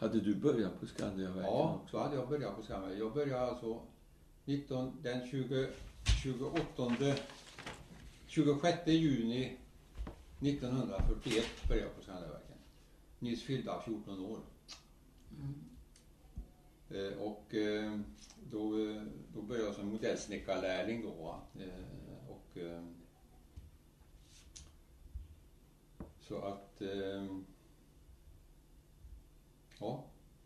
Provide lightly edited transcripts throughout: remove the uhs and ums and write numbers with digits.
Hade du börjat på Skandiaverken? Ja, så hade jag börjat på Skandiaverken. Jag började alltså 26 juni 1941 började jag på Skandiaverken. Nyss fyllda 14 år. Och då började jag som modellsnickarlärling då. Så att ja.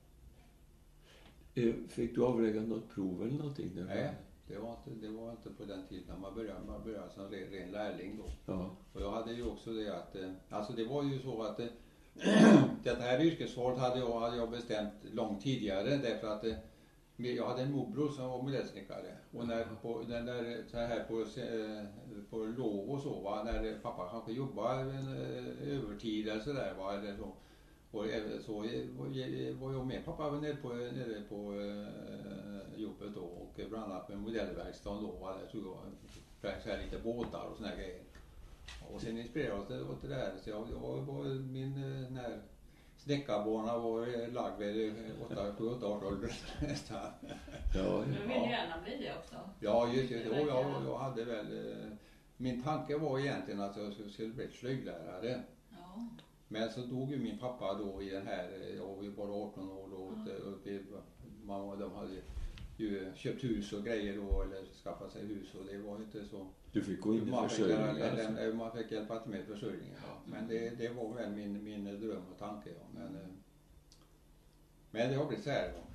Fick du avlägga något prov eller någonting? Nej, det var inte på den tiden. Man började som ren lärling då. Ja. Och jag hade ju också det att, alltså det var ju så att det här yrkesvalet hade jag bestämt långt tidigare därför att jag hade en morbror som var modellsnickare och när så här på lov och så va, när pappa kanske jobbade övertid eller så där va, eller så. Och så var jag med pappa nere på jobbet då och bland annat med modellverkstaden då va, där tog jag så här lite båtar och såna här grejer. Och sen inspirerade jag åt det där så jag var min när snäckarbana var lagd vid 8 år ålder nästan. Ja. Du vill gärna bli det också. Ja, just det. Jag hade väl min tanke var egentligen att jag skulle bli slöjdlärare. Ja. Men så dog ju min pappa då i den här, jag var 18 år då, de hade ju köpt hus och grejer då, eller skaffat sig hus och det var inte så. Du fick gå in i försörjningen. Man fick hjälpa till med försörjningen. Ja. Men det var väl min dröm och tanke. Ja. Men det har blivit så här då.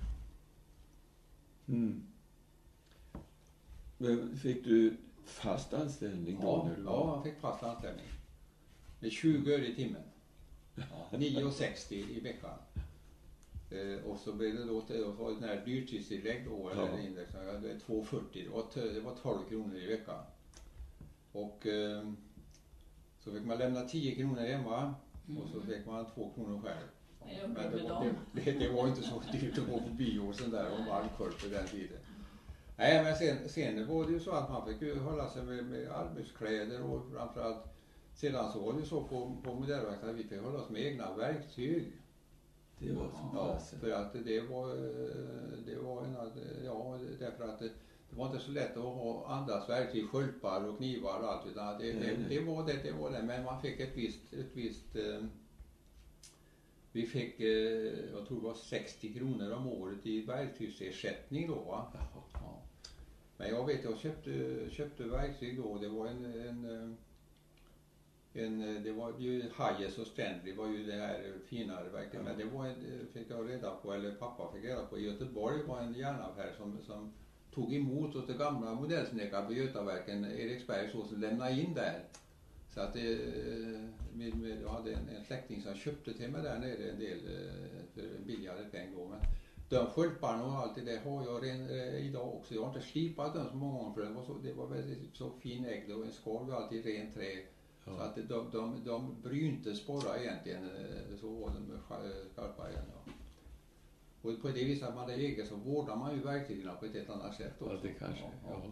Men fick du fast anställning då? När du var? Ja, man fick fast anställning. Med 20 öre i timmen. Ja, 9,60 i veckan. Och så blev det då ett här dyrtidstillägg då, eller index, 2,40. Det var 12 kronor i veckan. Och så fick man lämna 10 kronor hemma och så fick man 2 kronor själv. Men det var inte så dyrt att gå på bio och sånt där och varmkorv på den tiden. Nej, men sen var det ju så att man fick ju hålla sig med arbetskläder och framförallt sedan så var det så på modellverkstaden att vi fick hålla oss med egna verktyg. Det var så pass. För att det var därför att det var inte så lätt att ha andras verktyg, sköldpaddor och knivar och allt utan det var det, men man fick ett visst vi fick jag tror det var 60 kronor om året i verktygsersättning då va. Ja. Men jag vet jag köpte verktyg då, det var det var ju Hayes och Stanley var ju det här finare verkligen, men det var fick jag reda på, eller pappa fick reda på, i Göteborg var en järnaffär som tog emot åt det gamla modellsnickare på Götaverken, Eriksberg så som lämnade in där. Så att jag hade en släkting som köpte till mig där nere en del för en billigare peng då, men de sköldpaddarna och allt det där har jag idag också. Jag har inte slipat den så många gånger för det var väldigt så fin ägg och en skal var alltid rent trä. Ja. Så att de brynte sporrar egentligen, så var de skarpa igen. Ja. Och på det viset att man är eget så vårdar man ju verktygen på ett helt annat sätt också. Ja, det kanske. Ja.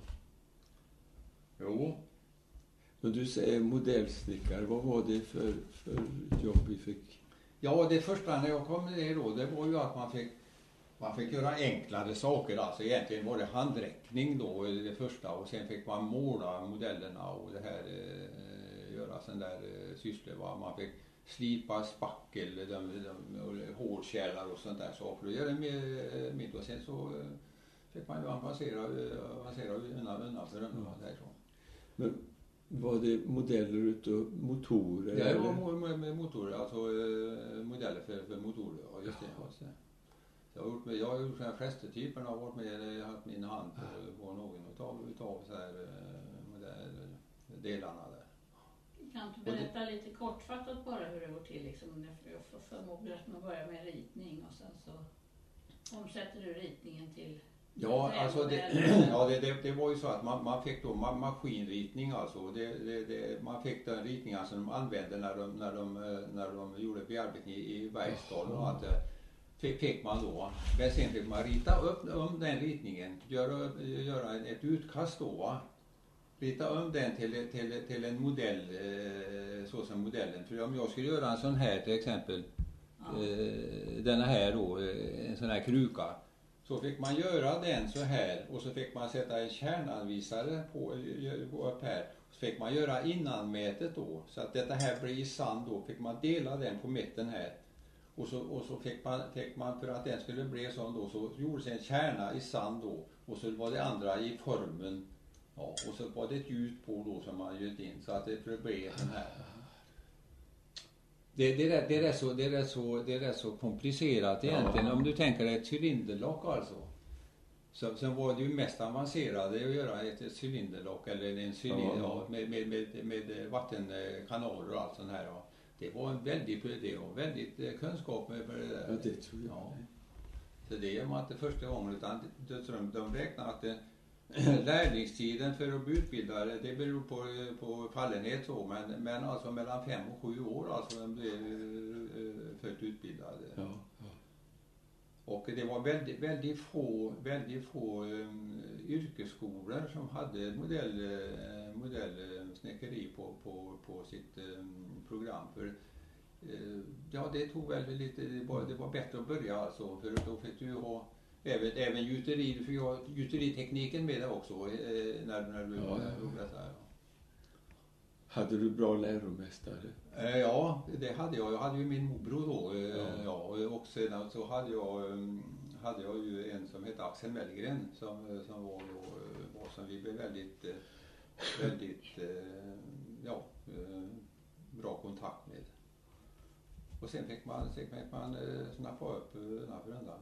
Jo. Men du säger modellsnickare, vad var det för jobb vi fick? Ja, det första när jag kom ner då, det var ju att man fick göra enklare saker. Alltså egentligen var det handräckning då det första och sen fick man måla modellerna och det här göra sån där sysslor. Man fick slipa spackel, hårdkärlar och sånt där saker. Och göra med och sen så fick man ju avancera undan för undan därifrån. Men var det modeller utav motorer? Ja, det var med motorer, alltså modeller för motorer. Ja, just det. Jag har gjort den flesta typerna, har varit med, jag har haft min hand på någon utav så här delarna där. Kan du berätta lite kortfattat bara hur det går till liksom, jag förmodar att man börjar med ritning och sen så omsätter du ritningen till. Ja, alltså det var ju så att man fick då maskinritning alltså. Man fick den ritningen som de använde när de gjorde bearbetning i verkstaden och allt det. Fick man då. Men sen fick man rita upp den ritningen, göra ett utkast då va. Rita om den till en modell så som modellen. För om jag skulle göra en sån här till exempel denna här då, en sån här kruka. Så fick man göra den så här och så fick man sätta en kärnanvisare på upp här. Så fick man göra innanmätet då så att detta här blir i sand då. Fick man dela den på mitten här. Och så fick man för att den skulle bli sån då så gjordes en kärna i sand då. Och så var det andra i formen. Ja, och så var det ett ljus på då som man gjöt in så att det blev den här. Det är rätt så komplicerat egentligen. Om du tänker dig ett cylinderlock alltså. Sen var det ju mest avancerade att göra ett cylinderlock eller en cylinder med vattenkanaler och allt sånt här. Ja. Det var väldigt kunskap med för det där. Ja, det tror jag. Ja. Så det gör man inte första gången utan de räknar att lärlingstiden för att bli utbildare, det beror på fallenhet så, men alltså mellan 5 och 7 år alltså de blev fullt utbildade. Ja. Och det var väldigt få yrkesskolor som hade modellsnickeri på sitt program. För det tog väl lite, det var bättre att börja alltså, för då fick du ha även gjuteri, du fick ha gjuteritekniken med det också när du gjorde detta. Ja. Hade du bra läromästare? Ja, det hade jag. Jag hade ju min morbror då. Och sedan så hade jag ju en som hette Axel Mellgren som var som vi blev väldigt bra kontakt med. Och sen fick man snappa upp undan.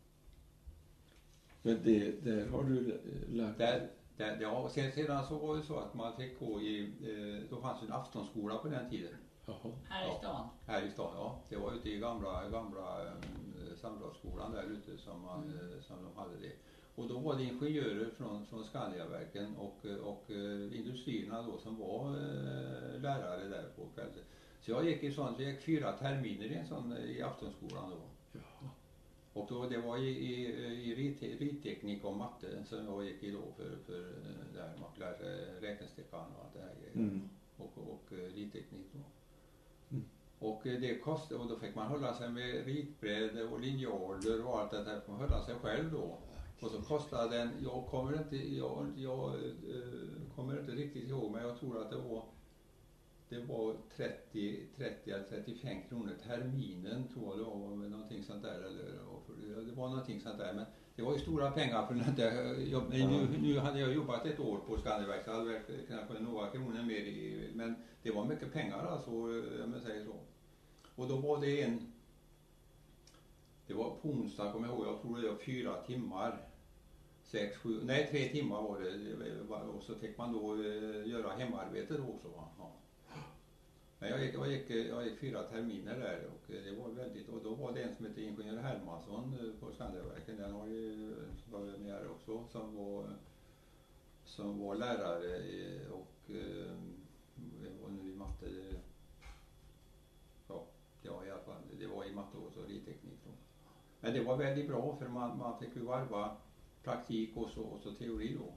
Men där har du lärt och sedan så var det så att man fick gå då fanns det en aftonskola på den tiden. Jaha. Här i stan? Här i stan, ja. Det var ute i gamla Samlagsskolan där ute som de hade det. Och då var det ingenjörer från Skandiaverken och industrierna då som var lärare där på kvällen. Så jag gick 4 terminer i aftonskolan då. Jaha. Och då det var i ritteknik och matte som jag gick i då för där man lärde räknestickan och allt det här grejer. Och ritteknik då. Och det kostade, och då fick man hålla sig med ritbrädor och linjaler och allt det där, man hålla sig själv då. Och så kostade den, jag kommer inte riktigt ihåg, men jag tror att det var 30 eller 35 kronor terminen tror jag det var, någonting sånt där, eller det var någonting sånt där, men det var ju stora pengar för nu hade jag jobbat ett år på Skandiaverken, så hade jag kanske några kronor mer men det var mycket pengar alltså, om jag säger så. Och då var det var på onsdag, kommer jag ihåg, jag tror det var 4 timmar. 3 timmar var det, och så fick man då göra hemarbete då också. Ja. Men jag gick 4 terminer där och det var väldigt, och då var det en som hette ingenjör Hermansson på Skandiaverken, den har ju varit med här också, som var lärare och var nu i matte. I alla fall, det var i matte och ritteknik då. Men det var väldigt bra för man fick ju varva praktik och så teori då.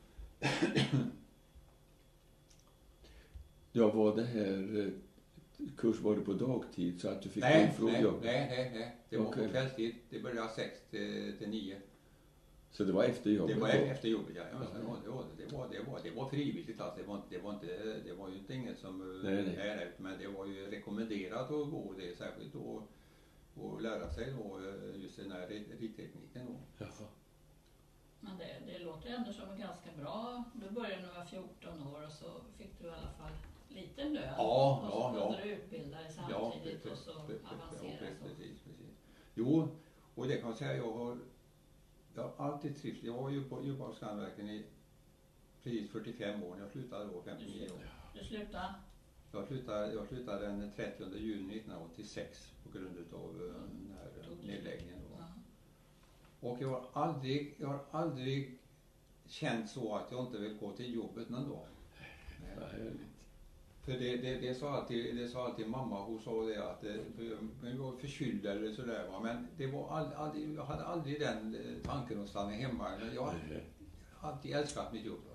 Ja, var det här kurs, var det på dagtid så att du fick Nej, det var på kvällstid. Det började 6 till 9. Så det var efter jobbet? Det var efter jobbet, ja. Det var frivilligt alltså. Det var ju inte inget som nej. Men det var ju rekommenderat att gå det, särskilt då och lära sig då just den här rittekniken då. Jaha. Men det låter ändå som en ganska bra. Du började när du var 14 år och så fick du i alla fall lite lön. Och så kunde du utbilda dig samtidigt och så avancera. Precis. Jo, och det kan jag säga, jag har alltid trivts. Jag har jobbat på Skandiaverken i precis 45 år. Jag slutade då 59 år. Du slutade? Jag slutade den 30 juni 1986 på grund av den här nedläggningen då. Och jag har aldrig känt så att jag inte vill gå till jobbet någon dag. För det sa alltid mamma, hon sa det att jag var förkyld eller sådär, va? Men det var jag hade aldrig den tanken att stanna hemma. Men jag har alltid älskat mitt jobb.